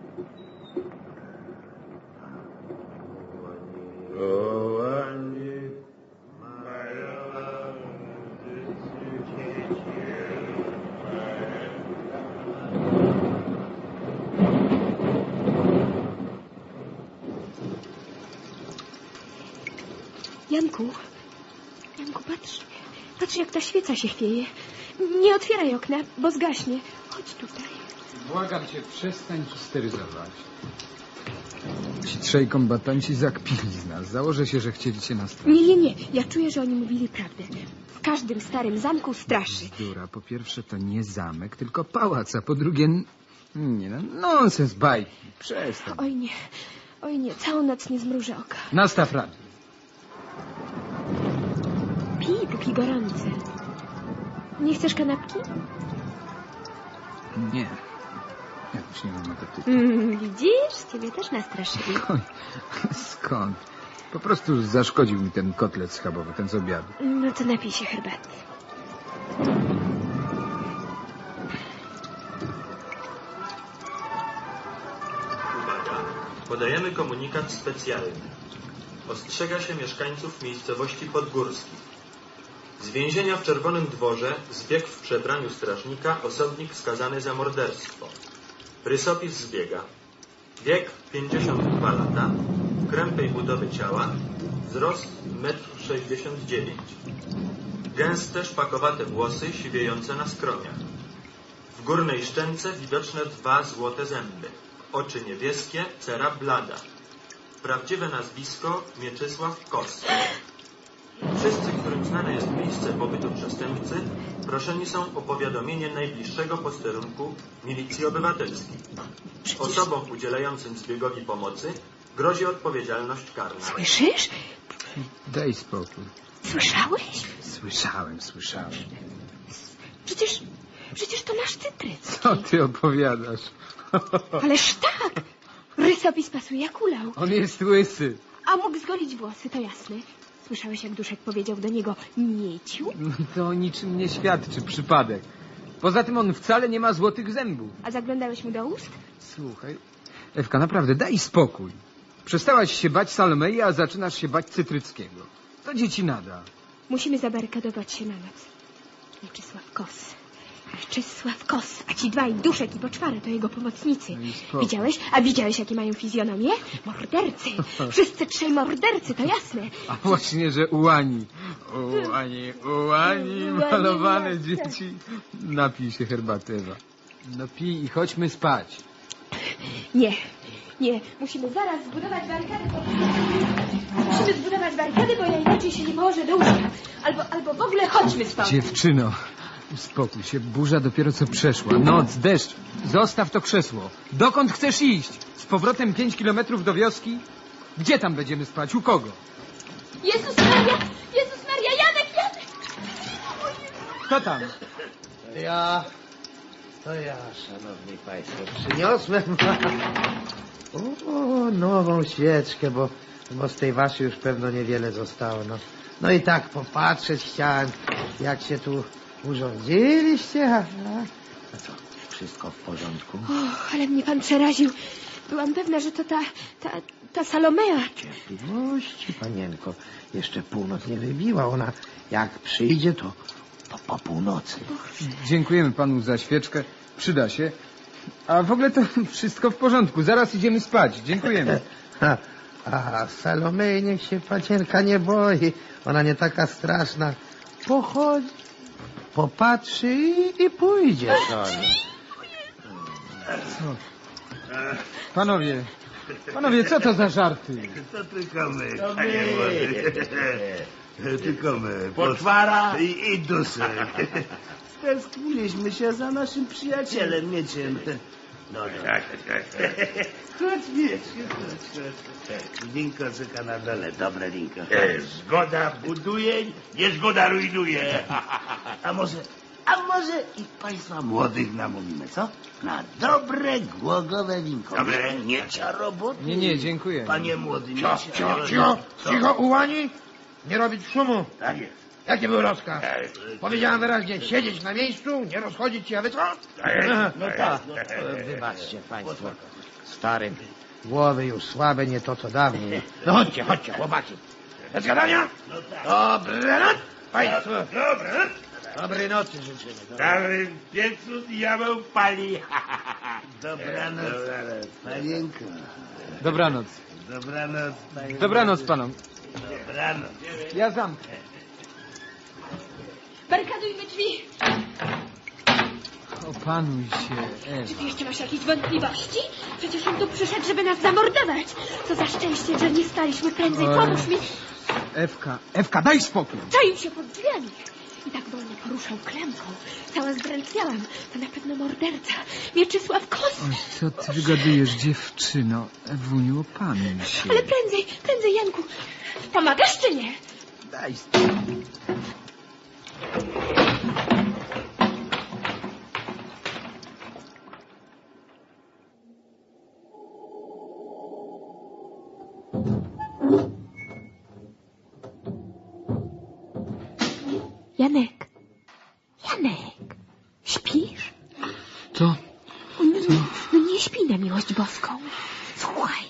Kołani mają
Janku, Janku, patrz. Patrz, jak ta świeca się chwieje. Nie otwieraj okna, bo zgaśnie. Chodź tutaj.
Błagam cię, przestań histeryzować. Ci trzej kombatanci zakpili z nas. Założę się, że chcieli cię nastraszyć.
Nie, nie, nie. Ja czuję, że oni mówili prawdę. W każdym starym zamku straszy.
Bzdura. Po pierwsze, to nie zamek, tylko pałac, a po drugie... n- Nie no, nonsens, bajki. Przestań.
Oj nie, oj nie. Całą noc nie zmrużę oka.
Nastaw radio.
Pij, póki gorące. Nie chcesz kanapki?
Nie. Ja już nie mam apetytu.
Mm, widzisz? Ciebie też nastraszyli.
Oj, skąd? Po prostu zaszkodził mi ten kotlet schabowy, ten z obiadu.
No to napij się herbaty.
Uwaga! Podajemy komunikat specjalny. Ostrzega się mieszkańców miejscowości Podgórskich. Z więzienia w Czerwonym Dworze zbiegł w przebraniu strażnika osobnik skazany za morderstwo. Rysopis zbiega. Wiek pięćdziesiąt dwa lata, krępej budowy ciała, wzrost metr sześćdziesiąt dziewięć. Gęste, szpakowate włosy siwiejące na skroniach. W górnej szczęce widoczne dwa złote zęby. Oczy niebieskie, cera blada. Prawdziwe nazwisko Mieczysław Kos. Wszyscy, którym znane jest miejsce pobytu przestępcy, proszeni są o powiadomienie najbliższego posterunku Milicji Obywatelskiej. Osobom udzielającym zbiegowi pomocy grozi odpowiedzialność karna.
Słyszysz?
Daj spokój.
Słyszałeś?
Słyszałem, słyszałem.
Przecież, przecież to nasz Cytrycki.
Co ty opowiadasz?
Ależ tak! Rysopis pasuje jak ulał.
On jest łysy.
A mógł zgolić włosy, to jasne. Słyszałeś, jak Duszek powiedział do niego mieciu?
No to o niczym nie świadczy, przypadek. Poza tym on wcale nie ma złotych zębów.
A zaglądałeś mu do ust?
Słuchaj, Ewka, naprawdę, daj spokój. Przestałaś się bać Salomei, a zaczynasz się bać Cytryckiego. To dzieci nada.
Musimy zabarykadować się na noc. Mieczysław Kos. Czesław Kos, a ci dwaj, Duszek i Poczwara, to jego pomocnicy.
No
Widziałeś? A widziałeś, jakie mają fizjonomię? Mordercy. Wszyscy trzej mordercy, to jasne.
A właśnie, że ułani. Ułani, ułani, malowane dzieci. Napij się herbaty, Ewa. No pij i chodźmy spać.
Nie, nie. Musimy zaraz zbudować barykady. Bo... Musimy zbudować barykady, bo ja inaczej się nie położę do łóżka. Albo, albo w ogóle chodźmy stąd.
Dziewczyno, uspokój się. Burza dopiero co przeszła. Noc, deszcz. Zostaw to krzesło. Dokąd chcesz iść? Z powrotem pięć kilometrów do wioski? Gdzie tam będziemy spać? U kogo?
Jezus Maria! Jezus Maria! Janek! Janek!
Kto tam?
Ja... To ja, szanowni państwo, przyniosłem o, nową świeczkę, bo, bo z tej waszej już pewno niewiele zostało. No, no i tak popatrzeć chciałem, jak się tu urządziliście. A, a co, wszystko w porządku?
Och, ale mnie pan przeraził. Byłam pewna, że to ta, ta, ta Salomea.
Cierpliwości, panienko. Jeszcze północ nie wybiła. Ona jak przyjdzie, to, to po północy.
Dziękujemy panu za świeczkę. Przyda się. A w ogóle to wszystko w porządku. Zaraz idziemy spać. Dziękujemy.
A, a Salomei niech się panienka nie boi. Ona nie taka straszna. Pochodzi, popatrzy i, i pójdzie sobie.
Co? Panowie, panowie, co to za żarty?
To tylko my,
To
panie
my.
młody. Tylko my.
Poczwara.
I, i Duszek. Stęskniliśmy się za naszym przyjacielem Mieciem. No tak. Chodź, Mieć, chodź, chodź. Winko czeka na dole, dobre winko.
E, Zgoda buduje, niezgoda rujnuje.
A może, a może i państwa młodych namówimy, co? Na dobre, głogowe winko.
Dobre?
Miecia roboty.
Nie, nie, dziękuję.
Panie młody,
Cicho,
Miecie.
cicho, cicho, cicho, ułani. Nie robić szumu.
Tak jest.
Jaki był rozkaz?
E,
Powiedziałem wyraźnie, siedzieć na miejscu, nie rozchodzić się, a wy co?
tak jest.
No tak, no, wybaczcie państwo. Stary, głowy już słabe, nie to co dawniej. No chodźcie, chodźcie, chłopaki. Bez gadania? Dobre noc państwu.
Dobra.
Dobrej nocy życzymy.
Stary piecu diabeł pali.
Dobranoc, panienko.
Dobranoc.
Dobranoc, panienko.
Dobranoc panom.
Dobranoc.
Ja zamknę.
Barykadujmy drzwi.
Opanuj się, Ewa.
Czy ty jeszcze masz jakieś wątpliwości? Przecież on tu przyszedł, żeby nas zamordować. Co za szczęście, że nie staliśmy prędzej.
Oj.
Pomóż mi.
Ewka, Ewka, daj spokój.
Czaił się pod drzwiami. I tak wolno poruszał klemką. Cała zdrętwiałam. To na pewno morderca. Mieczysław Kos.
Oj, co ty wygadujesz, dziewczyno? Ewuniu, opanuj się.
Ale prędzej, prędzej, Janku. Pomagasz czy nie?
Daj spokój.
Janek. Janek. Śpisz?
Co?
No, no, no nie śpi na miłość boską. Słuchaj.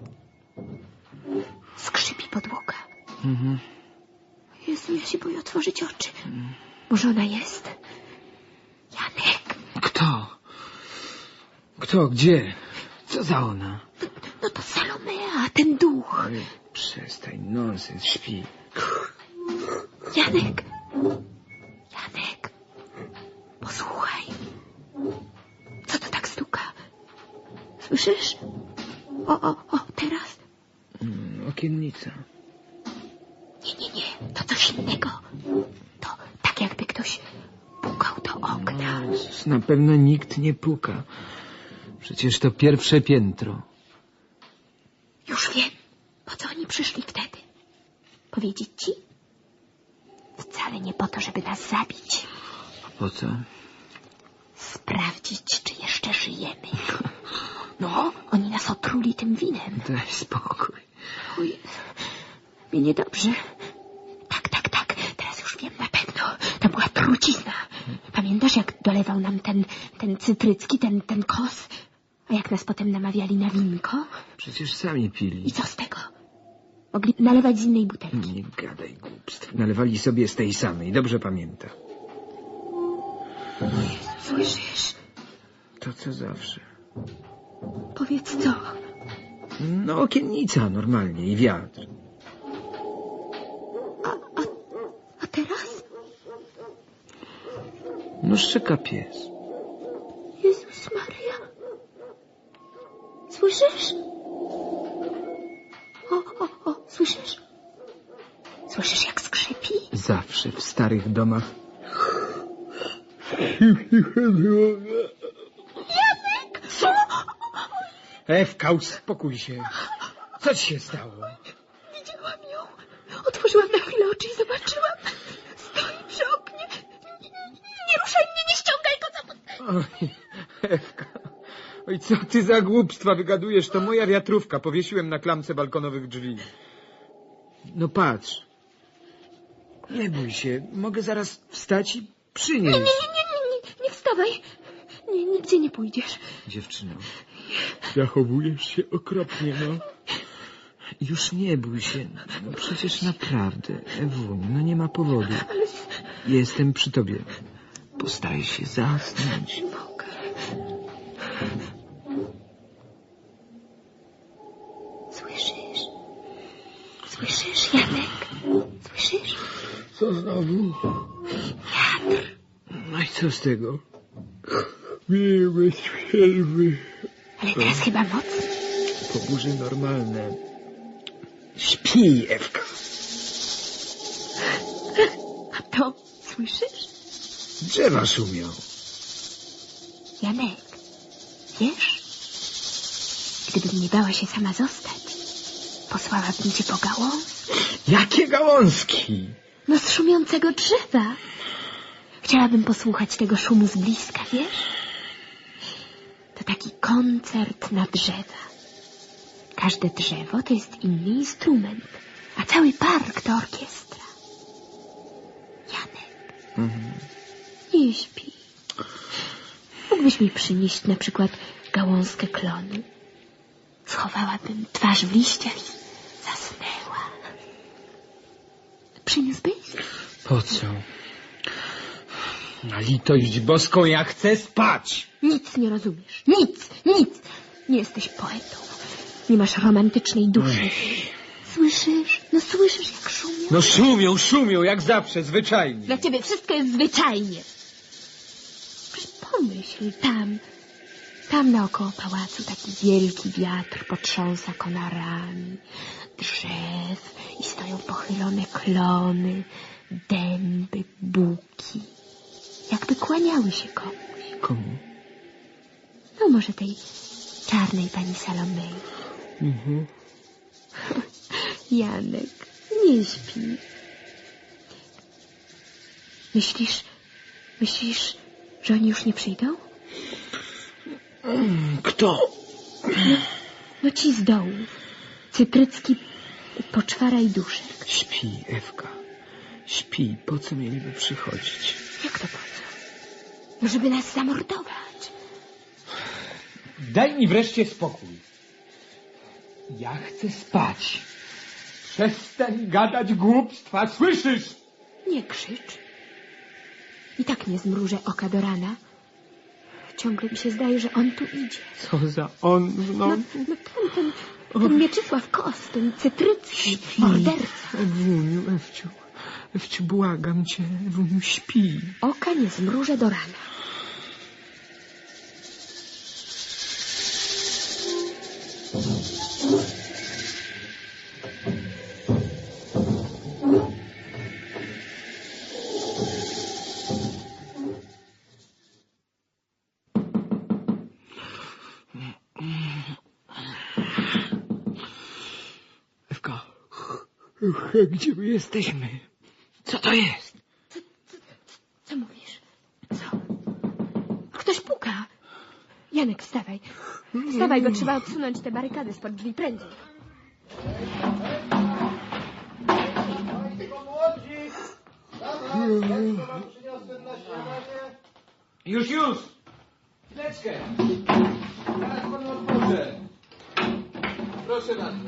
Skrzypi podłoga.
Mhm.
Jezu, ja się boję otworzyć oczy. Może ona jest? Janek.
Kto? Kto? Gdzie? Co za ona?
No, no to Salomea, ten duch.
Oj, przestań, nonsens, śpi.
Janek. Janek. Posłuchaj. Co to tak stuka? Słyszysz? O, o, o, teraz?
Mm, okiennica.
Nie, nie, nie. To coś innego. To tak jakby ktoś pukał do okna.
No, Jezus, na pewno nikt nie puka. Przecież to pierwsze piętro.
Już wiem, po co oni przyszli wtedy. Powiedzieć ci? Wcale nie po to, żeby nas zabić.
A po co?
Sprawdzić, czy jeszcze żyjemy. No, oni nas otruli tym winem.
Daj spokój.
Oj, mnie niedobrze. Tak, tak, tak. Teraz już wiem na pewno. To była trucizna. Pamiętasz, jak dolewał nam ten, ten cytrycki, ten, ten kos? A jak nas potem namawiali na winko?
Przecież sami pili.
I co z tego? Mogli nalewać z innej butelki.
Nie gadaj głupstw. Nalewali sobie z tej samej. Dobrze pamiętam.
Jezus Słyszysz?
To co zawsze.
Powiedz co?
No, okiennica normalnie i wiatr.
A, a, a teraz?
No, szczeka pies.
Jezus Maria. Słyszysz? O, o, o, słyszysz? Słyszysz, jak skrzypi?
Zawsze w starych domach.
Janek! Co?
Ewka, uspokój się. Co ci się stało?
Widziałam ją. Otworzyłam na chwilę oczy i zobaczyłam. Stoi przy oknie. Nie, nie, nie ruszaj mnie, nie ściągaj go za...
Oj, Ewka. Oj, co ty za głupstwa wygadujesz? To moja wiatrówka. Powiesiłem na klamce balkonowych drzwi. No patrz. Nie bój się. Mogę zaraz wstać i przynieść.
Nie, nie, nie, nie, nie, nie wstawaj. Nie, nigdzie nie pójdziesz.
Dziewczyno, zachowujesz się okropnie, no. Już nie bój się. No przecież naprawdę, Ewuniu, no nie ma powodu. Jestem przy tobie. Postaraj się zasnąć.
Nie mogę. Słyszysz? Słyszysz, Janek? Słyszysz?
Co znowu?
Wiatr.
No i co z tego? Nie, bez przerwy.
Ale teraz chyba mocniej.
Po burzy normalne. Śpi, Ewka.
A to słyszysz?
Drzewa szumią.
Janek, wiesz? Gdybym nie bała się sama zostać, posłałabym cię po gałązki.
Jakie gałązki?
No z szumiącego drzewa. Chciałabym posłuchać tego szumu z bliska, wiesz? To taki koncert na drzewa. Każde drzewo to jest inny instrument, a cały park to orkiestra. Janek,
Mhm.
nie śpi. Mógłbyś mi przynieść na przykład gałązkę klonu? Schowałabym twarz w liściach i zasnęła. Przyniósłbyś?
Po co? Na litość boską, ja chcę spać.
Nic nie rozumiesz. Nic, nic. Nie jesteś poetą. Nie masz romantycznej duszy.
Ech.
Słyszysz? No słyszysz, jak szumią?
No szumią, szumią, jak zawsze, zwyczajnie.
Dla ciebie wszystko jest zwyczajnie. Pomyśl, tam, tam naokoło pałacu taki wielki wiatr potrząsa konarami drzew i stoją pochylone klony, dęby, buki. Jakby kłaniały się komuś.
Komu?
No może tej czarnej pani Salomei.
Mhm.
Janek, nie śpi. Myślisz, myślisz, że oni już nie przyjdą?
Kto?
No, no ci z dołu. Cyprycki, Poczwara i Duszek.
Śpi, Ewka. Śpi. Po co mieliby przychodzić?
Jak to po co? No żeby nas zamordować.
Daj mi wreszcie spokój. Ja chcę spać. Przestań gadać głupstwa, słyszysz?
Nie krzycz. I tak nie zmrużę oka do rana. Ciągle mi się zdaje, że on tu idzie.
Co za on, no...
No, no ten, ten, ten Mieczysław Kos, ten Cytrycki, morderca.
Ewuniu, Ewciu, Ewciu, błagam cię, Ewuniu, śpi.
Oka nie zmrużę do rana.
Ewka, gdzie my jesteśmy? Co to jest?
Co, co, co mówisz? Co? Ktoś puka. Janek, wstawaj. Wstawaj, bo trzeba odsunąć te barykady spod drzwi prędzej.
Już, już! Chwileczkę! Zaraz panu otworzę. Proszę bardzo.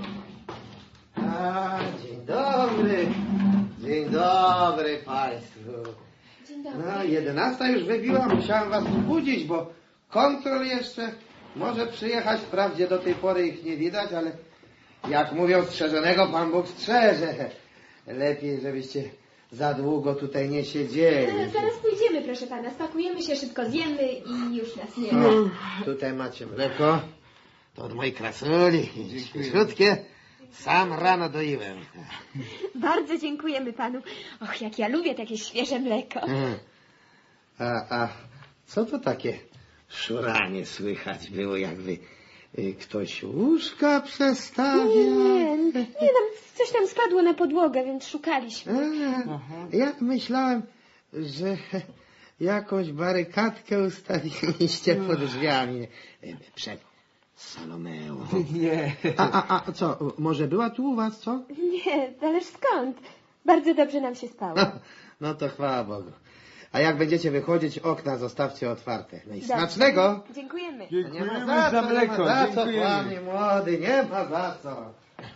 A, dzień dobry. Dzień dobry państwu.
Dzień
No, jedenasta już wybiła, musiałem was budzić, bo kontrol jeszcze może przyjechać. Wprawdzie do tej pory ich nie widać, ale jak mówią, strzeżonego Pan Bóg strzeże. Lepiej, żebyście za długo tutaj nie siedzieli.
Zaraz pójdziemy, proszę pana. Spakujemy się, szybko zjemy i już nas nie ma.
O, tutaj macie mleko. To od mojej krasuli. Świeżutkie. Sam rano doiłem.
Bardzo dziękujemy panu. Och, jak ja lubię takie świeże mleko.
A, a co to takie szuranie słychać było, jakby y, ktoś łóżka przestawiał?
Nie, nie, nie, nam coś tam spadło na podłogę, więc szukaliśmy.
A, ja myślałem, że jakąś barykadkę ustawiliście pod drzwiami przed Salomeą.
Nie.
A, a, a co, może była tu u was, co?
Nie, ależ skąd? Bardzo dobrze nam się spało.
No, no to chwała Bogu. A jak będziecie wychodzić, okna zostawcie otwarte. No i smacznego.
Dziękujemy.
Nie ma za,
za
co,
mleko,
nie ma za co,
dziękujemy.
kłamie młody, nie ma za co.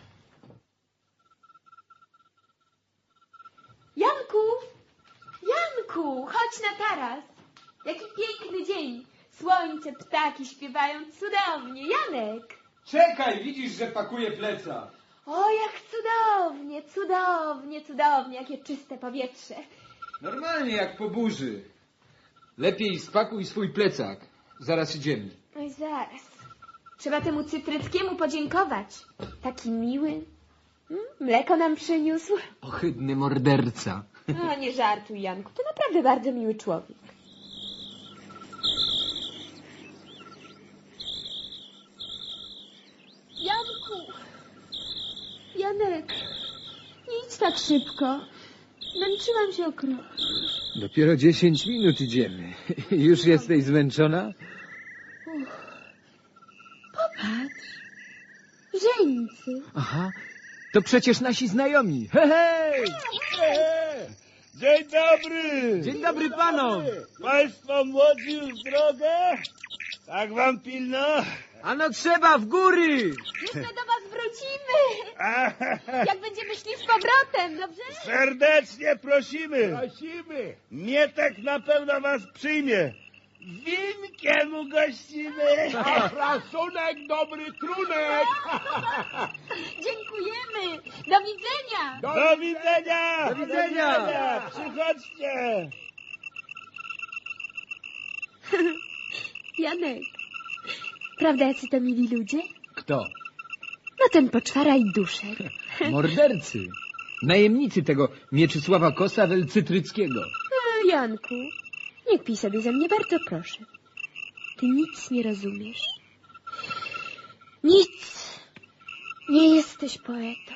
Janku! Janku, chodź na taras. Jaki piękny dzień. Słońce, ptaki śpiewają cudownie. Janek!
Czekaj, widzisz, że pakuję pleca.
O, jak cudownie, cudownie, cudownie. Jakie czyste powietrze.
Normalnie jak po burzy. Lepiej spakuj swój plecak. Zaraz idziemy.
Oj, zaraz. Trzeba temu Cytryckiemu podziękować. Taki miły. Mm, Mleko nam przyniósł.
Ohydny morderca.
No, nie żartuj, Janku. To naprawdę bardzo miły człowiek. Janku! Janek! Nie idź tak szybko. Męczyłam się okropnie.
Dopiero dziesięć minut idziemy. Już jesteś zmęczona?
Uch. Popatrz. Żeńcy.
Aha, to przecież nasi znajomi. He, hej!
Dzień dobry!
Dzień dobry panom!
Państwo młodzi już w drogę? Tak wam pilno?
Ano trzeba, w góry!
Już my do was wrócimy. Jak będziemy szli z powrotem, dobrze?
Serdecznie prosimy! Prosimy! Mietek na pewno was przyjmie. Winkiem ugościmy! Rasunek, dobry trunek!
Dziękujemy. Do widzenia.
Do widzenia!
Do widzenia!
Przychodźcie!
Janek, prawda jacy to mili ludzie?
Kto?
No ten poczwara i duszek.
Mordercy. Najemnicy tego Mieczysława Kosa-wel Cytryckiego.
A, Janku, nie kpij sobie ze mnie, bardzo proszę. Ty nic nie rozumiesz. Nic. Nie jesteś poetą.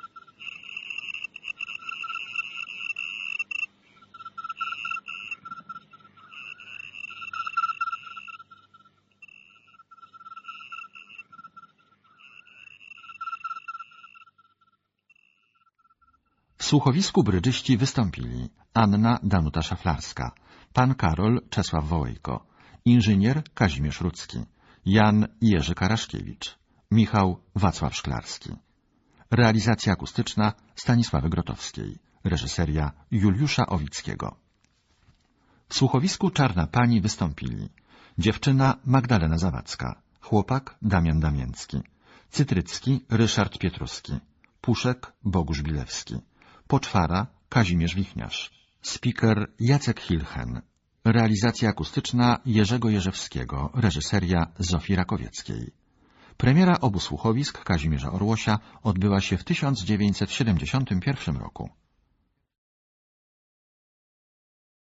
W słuchowisku brydżyści wystąpili Anna Danuta Szaflarska, pan Karol Czesław Wołejko, inżynier Kazimierz Rudzki, Jan Jerzy Karaszkiewicz, Michał Wacław Szklarski. Realizacja akustyczna Stanisławy Grotowskiej, reżyseria Juliusza Owickiego. W słuchowisku Czarna Pani wystąpili dziewczyna Magdalena Zawadzka, chłopak Damian Damięcki, Cytrycki Ryszard Pietruski, Puszek Bogusz Bilewski, Poczwara Kazimierz Wichniarz, speaker Jacek Hilchen, realizacja akustyczna Jerzego Jerzewskiego, reżyseria Zofii Rakowieckiej. Premiera obu słuchowisk Kazimierza Orłosia odbyła się w tysiąc dziewięćset siedemdziesiątym pierwszym roku.